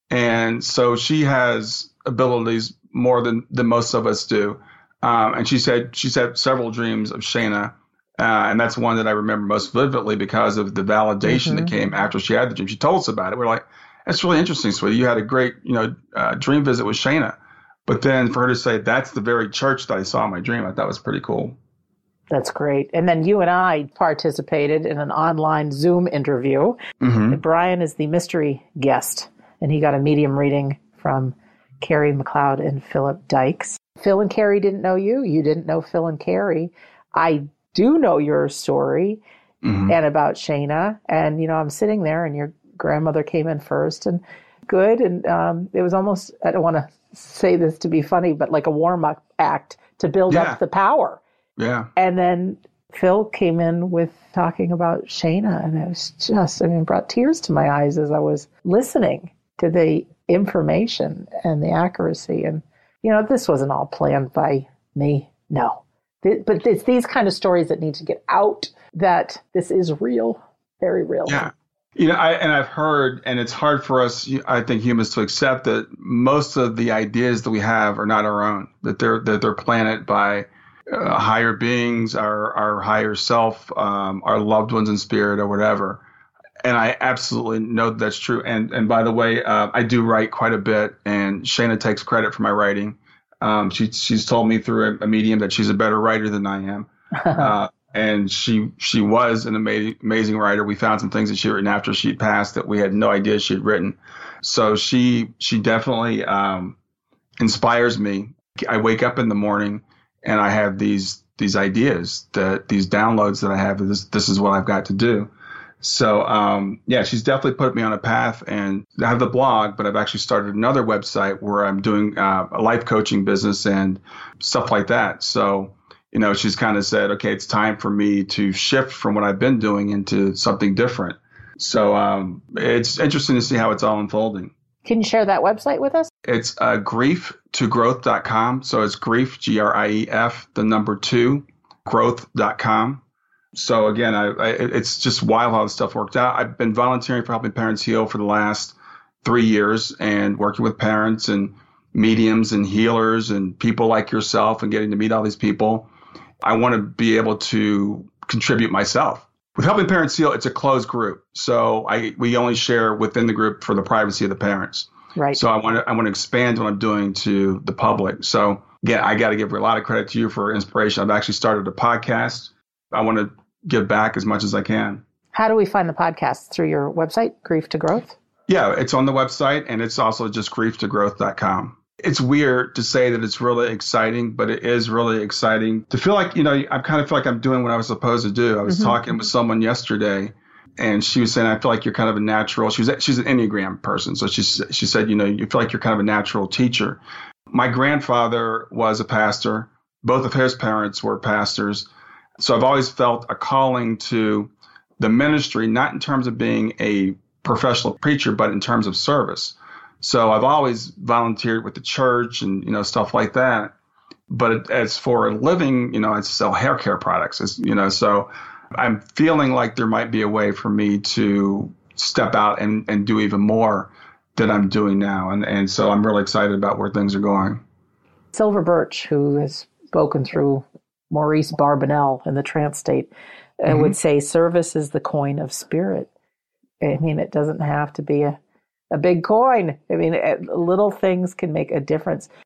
And so she has abilities more than, than most of us do. Um, and she said, she's had several dreams of Shayna. Uh, and that's one that I remember most vividly because of the validation mm-hmm. that came after she had the dream. She told us about it. We're like, that's really interesting, sweetie. You had a great, you know, uh, dream visit with Shayna. But then for her to say, that's the very church that I saw in my dream, I thought was pretty cool. That's great. And then you and I participated in an online Zoom interview. Mm-hmm. Brian is the mystery guest, and he got a medium reading from Carrie McLeod and Philip Dykes. Phil and Carrie didn't know you. You didn't know Phil and Carrie. I do know your story mm-hmm. and about Shayna. And, you know, I'm sitting there and you're grandmother came in first and good. And um, it was almost, I don't want to say this to be funny, but like a warm-up act to build yeah. up the power. Yeah. And then Phil came in with talking about Shayna. And it was just, I mean, brought tears to my eyes as I was listening to the information and the accuracy. And, you know, this wasn't all planned by me. No. But it's these kind of stories that need to get out that this is real, very real. Yeah. You know, I, and I've heard, and it's hard for us, I think, humans to accept that most of the ideas that we have are not our own, that they're that they're planted by uh, higher beings, our our higher self, um, our loved ones in spirit, or whatever. And I absolutely know that that's true. And and by the way, uh, I do write quite a bit, and Shayna takes credit for my writing. Um, she she's told me through a, a medium that she's a better writer than I am. Uh, And she she was an ama- amazing writer. We found some things that she had written after she passed that we had no idea she had written. So she she definitely um, inspires me. I wake up in the morning and I have these these ideas, that these downloads that I have. This this is what I've got to do. So um, yeah, she's definitely put me on a path. And I have the blog, but I've actually started another website where I'm doing uh, a life coaching business and stuff like that. So. You know, she's kind of said, okay, it's time for me to shift from what I've been doing into something different. So um, it's interesting to see how it's all unfolding. Can you share that website with us? It's uh, grief to growth dot com. So it's grief, G R I E F, the number two, growth dot com. So again, I, I, it's just wild how this stuff worked out. I've been volunteering for Helping Parents Heal for the last three years and working with parents and mediums and healers and people like yourself and getting to meet all these people. I want to be able to contribute myself. With Helping Parents Heal, it's a closed group. So I we only share within the group for the privacy of the parents. Right. So I want to I want to expand what I'm doing to the public. So again, I got to give a lot of credit to you for inspiration. I've actually started a podcast. I want to give back as much as I can. How do we find the podcast? Through your website, Grief to Growth? Yeah, it's on the website, and it's also just grief to growth dot com. It's weird to say that it's really exciting, but it is really exciting to feel like, you know, I kind of feel like I'm doing what I was supposed to do. I was mm-hmm. talking with someone yesterday, and she was saying, I feel like you're kind of a natural. She was she's an Enneagram person. So she, she said, you know, you feel like you're kind of a natural teacher. My grandfather was a pastor. Both of his parents were pastors. So I've always felt a calling to the ministry, not in terms of being a professional preacher, but in terms of service. So I've always volunteered with the church and, you know, stuff like that. But as for a living, you know, I sell hair care products, as, you know, so I'm feeling like there might be a way for me to step out and, and do even more than I'm doing now. And, and so I'm really excited about where things are going. Silver Birch, who has spoken through Maurice Barbanel in the trance state, uh, mm-hmm. would say service is the coin of spirit. I mean, it doesn't have to be a, a big coin. I mean, it, little things can make a difference.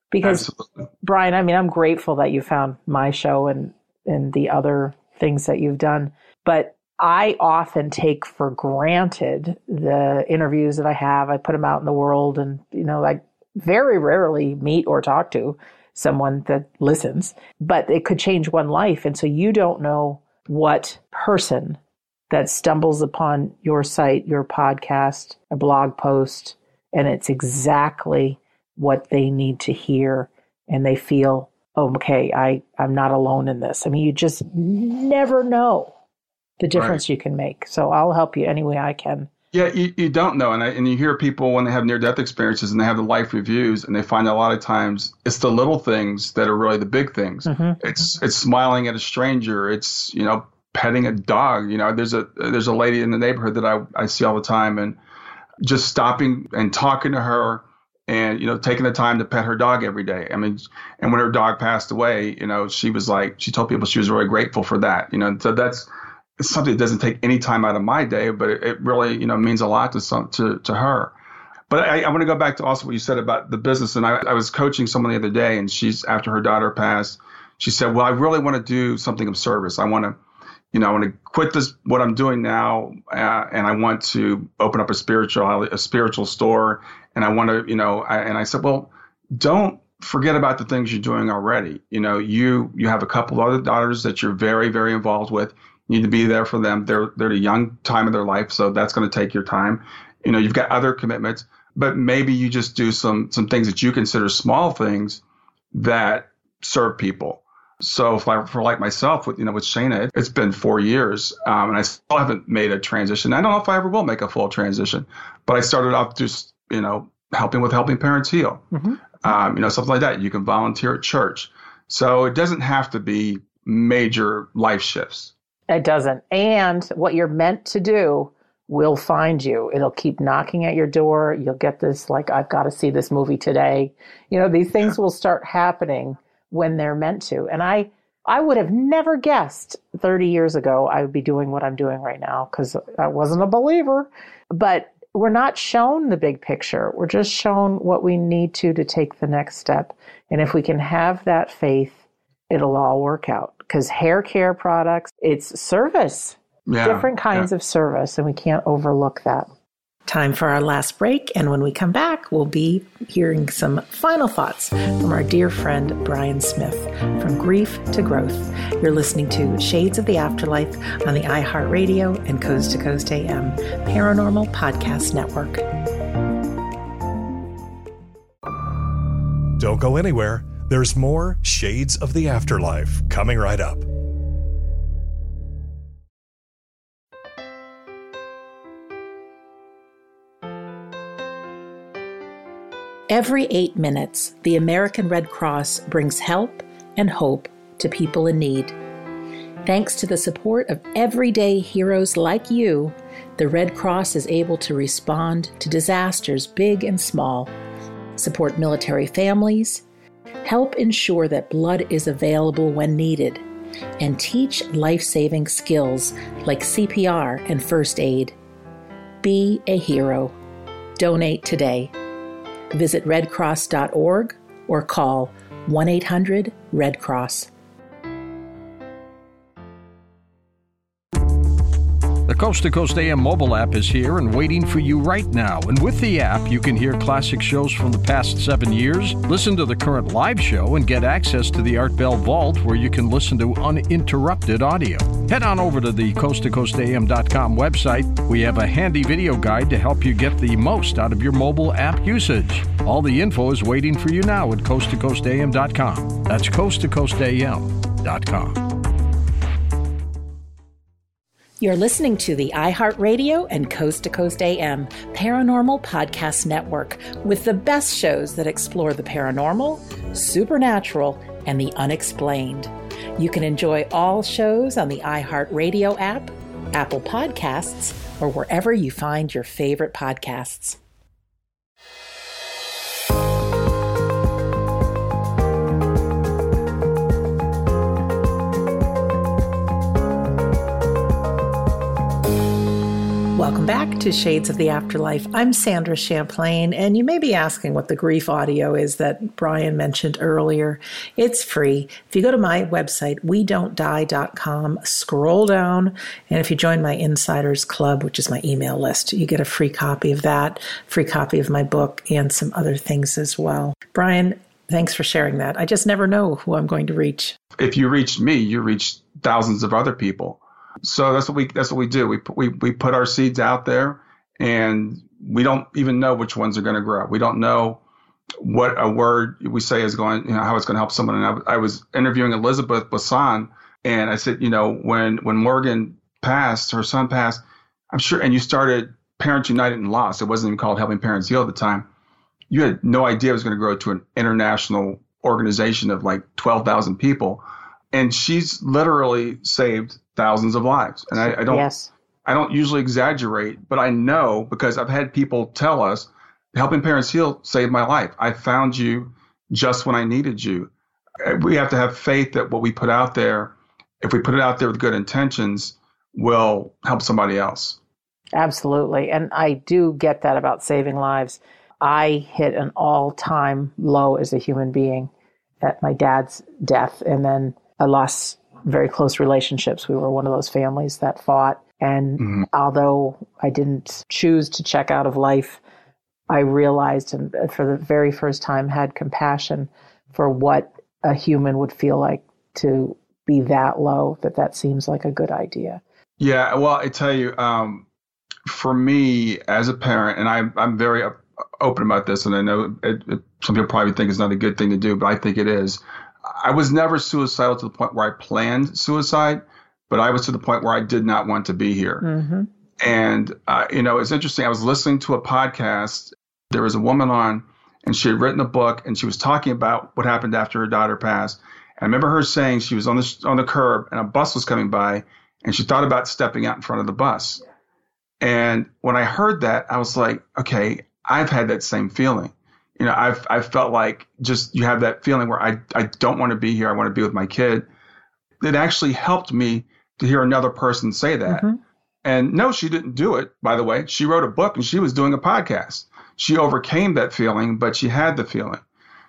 Because, Absolutely. Brian, I mean, I'm grateful that you found my show and, and the other things that you've done. But I often take for granted the interviews that I have. I put them out in the world, and, you know, I very rarely meet or talk to someone that listens, but it could change one life. And so you don't know what person that stumbles upon your site, your podcast, a blog post, and it's exactly what they need to hear. And they feel, oh, okay, I, I'm not alone in this. I mean, you just never know the difference right. you can make. So I'll help you any way I can. Yeah, you, you don't know. And I, and you hear people when they have near-death experiences and they have the life reviews, and they find a lot of times it's the little things that are really the big things. Mm-hmm. It's it's smiling at a stranger. It's, you know, petting a dog. You know, there's a there's a lady in the neighborhood that I, I see all the time, and just stopping and talking to her and, you know, taking the time to pet her dog every day. I mean, and when her dog passed away, you know, she was like, she told people she was really grateful for that. You know, so that's it's something that doesn't take any time out of my day, but it, it really, you know, means a lot to some to, to her. But I, I want to go back to also what you said about the business. And I, I was coaching someone the other day, and she's, after her daughter passed, she said, well, I really want to do something of service. I want to, you know, I want to quit this, what I'm doing now, uh, and I want to open up a spiritual, a spiritual store. And I want to, you know, I, and I said, well, don't forget about the things you're doing already. You know, you, you have a couple of other daughters that you're very, very involved with. You need to be there for them. They're, they're at a young time of their life, so that's going to take your time. You know, you've got other commitments, but maybe you just do some, some things that you consider small things that serve people. So for, for like myself, with, you know, with Shayna, it's been four years, um, and I still haven't made a transition. I don't know if I ever will make a full transition, but I started off just, you know, helping with Helping Parents Heal, mm-hmm. um, you know, something like that. You can volunteer at church. So it doesn't have to be major life shifts. It doesn't. And what you're meant to do will find you. It'll keep knocking at your door. You'll get this, like, I've got to see this movie today. You know, these things yeah. will start happening when they're meant to. And I, I would have never guessed thirty years ago I would be doing what I'm doing right now, because I wasn't a believer. But we're not shown the big picture. We're just shown what we need to to take the next step. And if we can have that faith, it'll all work out. Because hair care products, it's service, yeah, different kinds yeah. of service, and we can't overlook that. Time for our last break, and when we come back, we'll be hearing some final thoughts from our dear friend Brian Smith, From Grief to Growth. You're listening to Shades of the Afterlife on the iHeartRadio and Coast to Coast A M Paranormal Podcast Network. Don't go anywhere. There's more Shades of the Afterlife coming right up. Every eight minutes, the American Red Cross brings help and hope to people in need. Thanks to the support of everyday heroes like you, the Red Cross is able to respond to disasters big and small, support military families, help ensure that blood is available when needed, and teach life-saving skills like C P R and first aid. Be a hero. Donate today. Visit red cross dot org or call one eight hundred red cross. The Coast to Coast A M mobile app is here and waiting for you right now. And with the app, you can hear classic shows from the past seven years, listen to the current live show, and get access to the Art Bell Vault, where you can listen to uninterrupted audio. Head on over to the coast to coast A M dot com website. We have a handy video guide to help you get the most out of your mobile app usage. All the info is waiting for you now at coast to coast A M dot com. That's coast to coast A M dot com. You're listening to the iHeartRadio and Coast to Coast A M Paranormal Podcast Network, with the best shows that explore the paranormal, supernatural, and the unexplained. You can enjoy all shows on the iHeartRadio app, Apple Podcasts, or wherever you find your favorite podcasts. Welcome back to Shades of the Afterlife. I'm Sandra Champlain, and you may be asking what the grief audio is that Brian mentioned earlier. It's free. If you go to my website, we don't die dot com, scroll down, and if you join my Insiders Club, which is my email list, you get a free copy of that, free copy of my book, and some other things as well. Brian, thanks for sharing that. I just never know who I'm going to reach. If you reached me, you reached thousands of other people. So that's what we that's what we do. We we we put our seeds out there, and we don't even know which ones are going to grow. We don't know what a word we say is going, you know, how it's going to help someone. And I, I was interviewing Elizabeth Bassan, and I said, you know, when when Morgan passed, her son passed, I'm sure, and you started Parents United and Lost. It wasn't even called Helping Parents Heal at the time. You had no idea it was going to grow to an international organization of like twelve thousand people, and she's literally saved thousands of lives. And I, I don't, yes. I don't usually exaggerate, but I know because I've had people tell us, Helping Parents Heal saved my life. I found you just when I needed you. We have to have faith that what we put out there, if we put it out there with good intentions, will help somebody else. Absolutely. And I do get that about saving lives. I hit an all-time low as a human being at my dad's death, and then I lost very close relationships. We were one of those families that fought. And mm-hmm. although I didn't choose to check out of life, I realized, and for the very first time, had compassion for what a human would feel like to be that low, that that seems like a good idea. Yeah, well, I tell you, um, for me as a parent, and I'm, I'm very open about this, and I know it, it, some people probably think it's not a good thing to do, but I think it is. I was never suicidal to the point where I planned suicide, but I was to the point where I did not want to be here. Mm-hmm. And, uh, you know, it's interesting. I was listening to a podcast. There was a woman on, and she had written a book, and she was talking about what happened after her daughter passed. And I remember her saying she was on the, on the curb, and a bus was coming by, and she thought about stepping out in front of the bus. And when I heard that, I was like, okay, I've had that same feeling. You know, I've I've felt like just you have that feeling where I, I don't want to be here. I want to be with my kid. It actually helped me to hear another person say that. Mm-hmm. And no, she didn't do it, by the way. She wrote a book and she was doing a podcast. She overcame that feeling, but she had the feeling.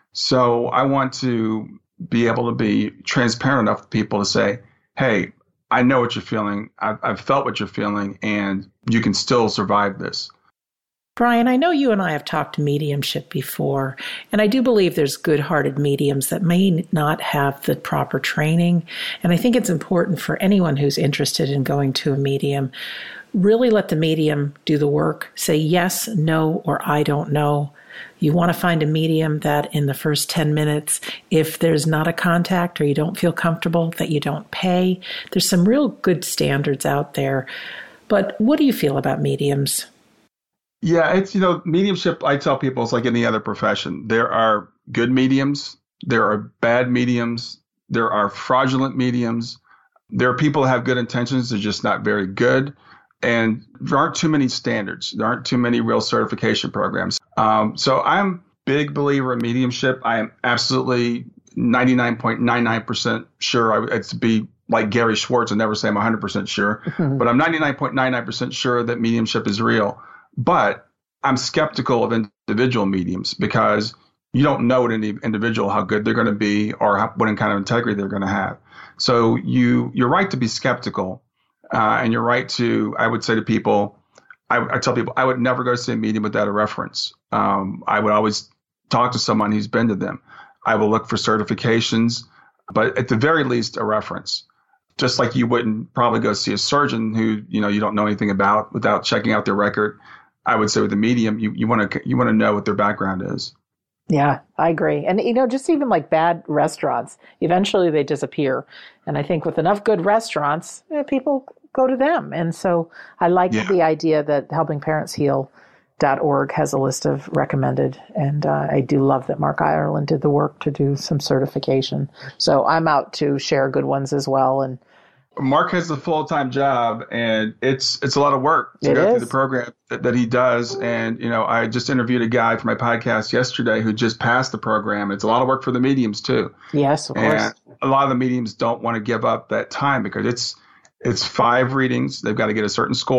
So I want to be able to be transparent enough to people to say, hey, I know what you're feeling. I've, I've felt what you're feeling, and you can still survive this. Brian, I know you and I have talked mediumship before, and I do believe there's good-hearted mediums that may not have the proper training. And I think it's important for anyone who's interested in going to a medium, really let the medium do the work. Say yes, no, or I don't know. You want to find a medium that in the first ten minutes, if there's not a contact or you don't feel comfortable, that you don't pay. There's some real good standards out there. But what do you feel about mediums? Yeah, it's, you know, mediumship, I tell people it's like any other profession. There are good mediums. There are bad mediums. There are fraudulent mediums. There are people that have good intentions. They're just not very good. And there aren't too many standards. There aren't too many real certification programs. Um, so I'm a big believer in mediumship. I am absolutely ninety-nine point nine nine percent sure. I, it's to be like Gary Schwartz and never say I'm one hundred percent sure. But I'm ninety-nine point nine nine percent sure that mediumship is real. But I'm skeptical of individual mediums because you don't know at any individual how good they're going to be or how, what kind of integrity they're going to have. So you, you're right to be skeptical. Uh, and you're right to, I would say to people, I, I tell people, I would never go see a medium without a reference. Um, I would always talk to someone who's been to them. I will look for certifications, but at the very least, a reference. Just like you wouldn't probably go see a surgeon who, you know, you don't know anything about without checking out their record. I would say with a medium, you, you want to you want to know what their background is. Yeah, I agree. And, you know, just even like bad restaurants, eventually they disappear. And I think with enough good restaurants, you know, people go to them. And so I like yeah. the idea that helping parents heal dot org has a list of recommended. And uh, I do love that Mark Ireland did the work to do some certification. So I'm out to share good ones as well. And Mark has a full-time job, and it's it's a lot of work to it go is. through the program that, that he does. And, you know, I just interviewed a guy for my podcast yesterday who just passed the program. It's a lot of work for the mediums, too. Yes, of and course. A lot of the mediums don't want to give up that time because it's it's five readings. They've got to get a certain score.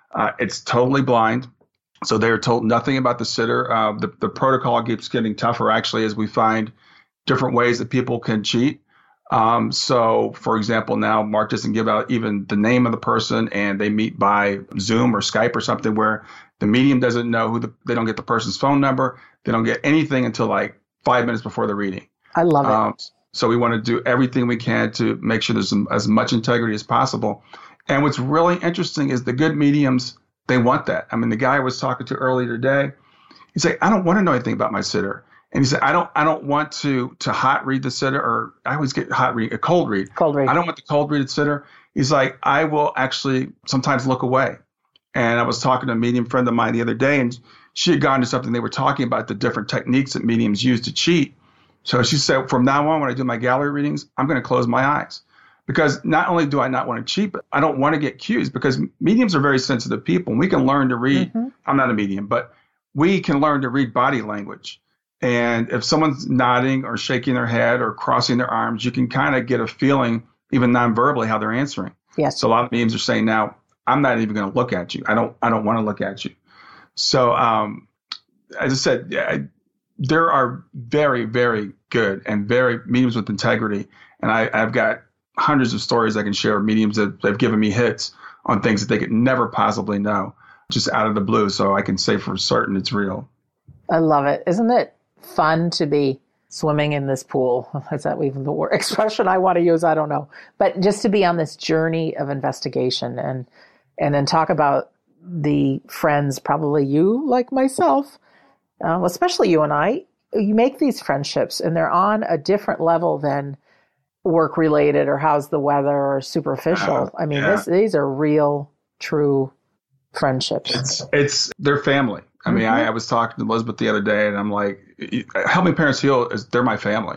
Uh, it's totally blind. So they're told nothing about the sitter. Uh, the, the protocol keeps getting tougher, actually, as we find different ways that people can cheat. Um, so, for example, now Mark doesn't give out even the name of the person, and they meet by Zoom or Skype or something where the medium doesn't know who the, they don't get the person's phone number. They don't get anything until like five minutes before the reading. I love it. Um, so we want to do everything we can to make sure there's as much integrity as possible. And what's really interesting is the good mediums, they want that. I mean, the guy I was talking to earlier today, he said, I don't want to know anything about my sitter. And he said, I don't I don't want to to hot read the sitter, or I always get hot read, a cold read. Cold read. I don't want the cold read sitter. He's like, I will actually sometimes look away. And I was talking to a medium friend of mine the other day, and she had gone to something. They were talking about the different techniques that mediums use to cheat. So she said, from now on, when I do my gallery readings, I'm going to close my eyes. Because not only do I not want to cheat, but I don't want to get cues, because mediums are very sensitive people. And we can learn to read. Mm-hmm. I'm not a medium, but we can learn to read body language. And if someone's nodding or shaking their head or crossing their arms, you can kind of get a feeling, even non-verbally, how they're answering. Yes. So a lot of mediums are saying now, I'm not even going to look at you. I don't I don't want to look at you. So um, as I said, yeah, there are very, very good and very mediums with integrity. And I, I've got hundreds of stories I can share of mediums that have given me hits on things that they could never possibly know, just out of the blue. So I can say for certain it's real. I love it. Isn't it fun to be swimming in this pool? Is that even the word expression I want to use? I don't know. But just to be on this journey of investigation and and then talk about the friends, probably you like myself, uh, especially you and I, you make these friendships and they're on a different level than work related or how's the weather or superficial. Uh, I mean, yeah. this, these are real, true friendships. It's, it's their family. I mean, mm-hmm. I, I was talking to Elizabeth the other day, and I'm like, Helping Parents Heal is they're my family.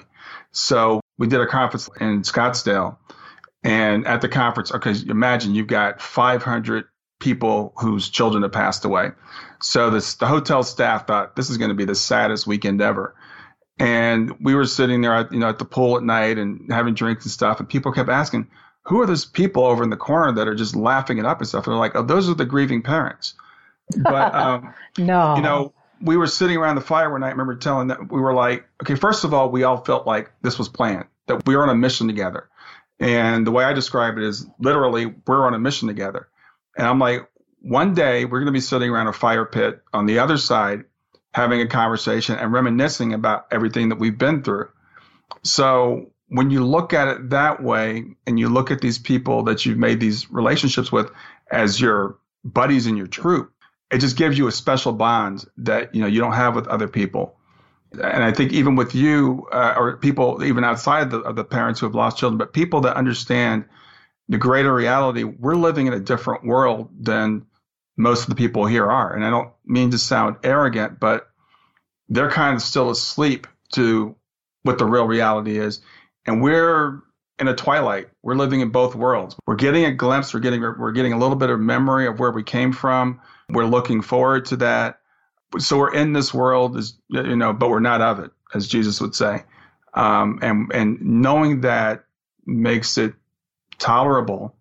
So we did a conference in Scottsdale, and at the conference, okay, imagine you've got five hundred people whose children have passed away. So this, the hotel staff thought this is going to be the saddest weekend ever. And we were sitting there, at, you know, at the pool at night and having drinks and stuff, and people kept asking, "Who are those people over in the corner that are just laughing it up and stuff?" And they're like, "Oh, those are the grieving parents." But, um, no, you know, we were sitting around the fire one night. I remember telling that we were like, okay, first of all, we all felt like this was planned, that we were on a mission together. And the way I describe it is literally we're on a mission together. And I'm like, one day we're going to be sitting around a fire pit on the other side, having a conversation and reminiscing about everything that we've been through. So when you look at it that way, and you look at these people that you've made these relationships with as your buddies in your troop, it just gives you a special bond that, you know, you don't have with other people. And I think even with you, uh, or people even outside the, of the parents who have lost children, but people that understand the greater reality, we're living in a different world than most of the people here are. And I don't mean to sound arrogant, but they're kind of still asleep to what the real reality is. And we're in a twilight. We're living in both worlds. We're getting a glimpse. We're getting we're getting a little bit of memory of where we came from. We're looking forward to that. So we're in this world, as you know, but we're not of it, as Jesus would say. Um, and and knowing that makes it tolerable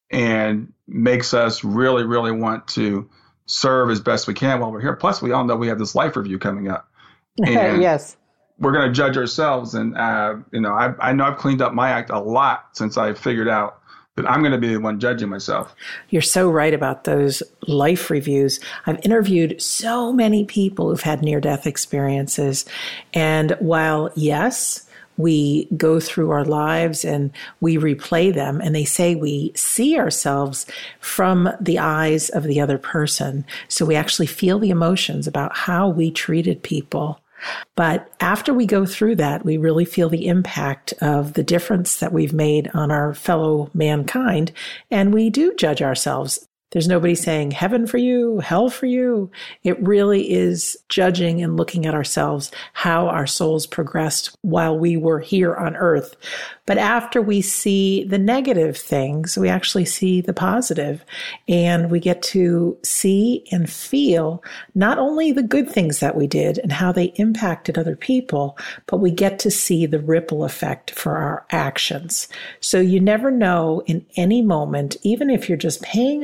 and makes us really, really want to serve as best we can while we're here. Plus, we all know we have this life review coming up. And yes. We're going to judge ourselves. And, uh, you know, I, I know I've cleaned up my act a lot since I figured out that I'm going to be the one judging myself. You're so right about those life reviews. I've interviewed so many people who've had near-death experiences. And while, yes, we go through our lives and we replay them, and they say we see ourselves from the eyes of the other person. So we actually feel the emotions about how we treated people. But after we go through that, we really feel the impact of the difference that we've made on our fellow mankind. And we do judge ourselves. There's nobody saying heaven for you, hell for you. It really is judging and looking at ourselves, how our souls progressed while we were here on earth. But after we see the negative things, we actually see the positive, and we get to see and feel not only the good things that we did and how they impacted other people, but we get to see the ripple effect for our actions. So you never know in any moment, even if you're just paying a compliment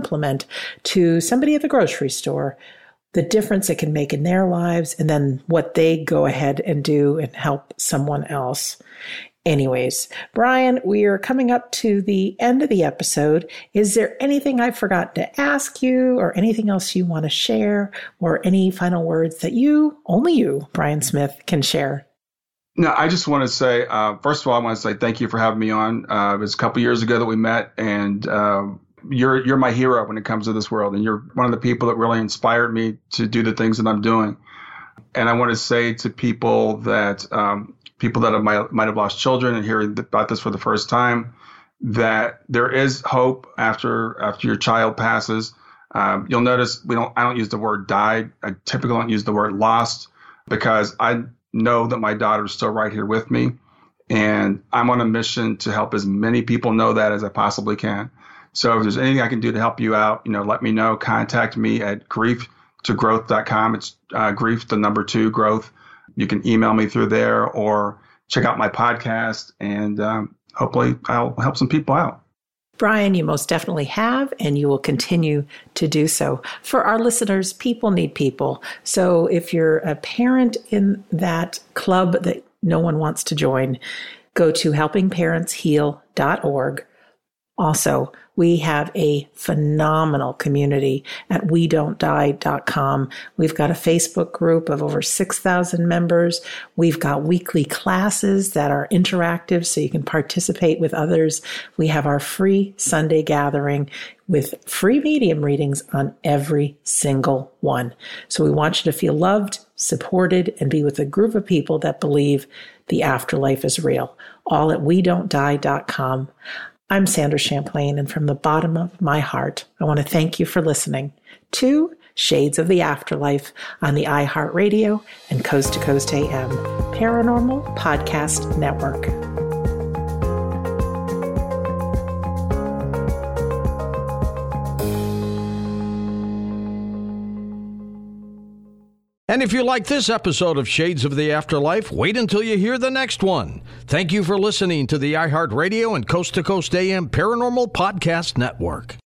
compliment to somebody at the grocery store, the difference it can make in their lives, and then what they go ahead and do and help someone else. Anyways, Brian, we are coming up to the end of the episode. Is there anything I've forgotten to ask you or anything else you want to share or any final words that you, only you, Brian Smith, can share? No, I just want to say, uh, first of all, I want to say thank you for having me on. Uh, it was a couple years ago that we met, and uh, you're you're my hero when it comes to this world, and you're one of the people that really inspired me to do the things that I'm doing. And I want to say to people that um, people that have, might, might have lost children and hearing about this for the first time, that there is hope after after your child passes. Um, you'll notice we don't I don't use the word died. I typically don't use the word lost because I know that my daughter is still right here with me, and I'm on a mission to help as many people know that as I possibly can. So if there's anything I can do to help you out, you know, let me know. Contact me at grief to growth dot com. It's uh, grief, the number two, growth. You can email me through there or check out my podcast, and um, hopefully I'll help some people out. Brian, you most definitely have, and you will continue to do so. For our listeners, people need people. So if you're a parent in that club that no one wants to join, go to helping parents heal dot org. Also, we have a phenomenal community at we don't die dot com. We've got a Facebook group of over six thousand members. We've got weekly classes that are interactive so you can participate with others. We have our free Sunday gathering with free medium readings on every single one. So we want you to feel loved, supported, and be with a group of people that believe the afterlife is real. All at we don't die dot com. I'm Sandra Champlain, and from the bottom of my heart, I want to thank you for listening to Shades of the Afterlife on the iHeartRadio and Coast to Coast A M Paranormal Podcast Network. And if you like this episode of Shades of the Afterlife, wait until you hear the next one. Thank you for listening to the iHeartRadio and Coast to Coast A M Paranormal Podcast Network.